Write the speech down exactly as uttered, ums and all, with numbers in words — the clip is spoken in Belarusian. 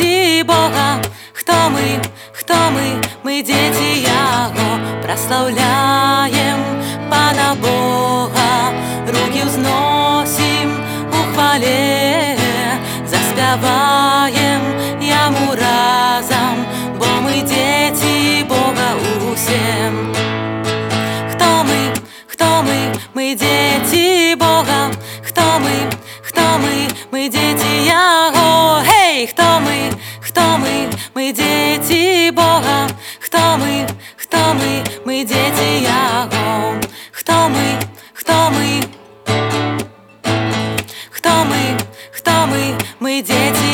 дзеці Бога. Хто мы, хто мы, мы дзеці Яго. Праслаўляем Пана Бога, рукі ўзносім у хвале, заспяваем Яму разам, бо мы дзеці Бога усе. Хто мы, хто мы, мы дзеці Бога. Хто мы, хто мы, мы дзеці Яго. Хей, хто мы, хто мы, мы дзеці Бога. Хто мы, хто мы, мы дзеці Яго. Хто мы, хто мы, хто мы, хто мы, мы дзеці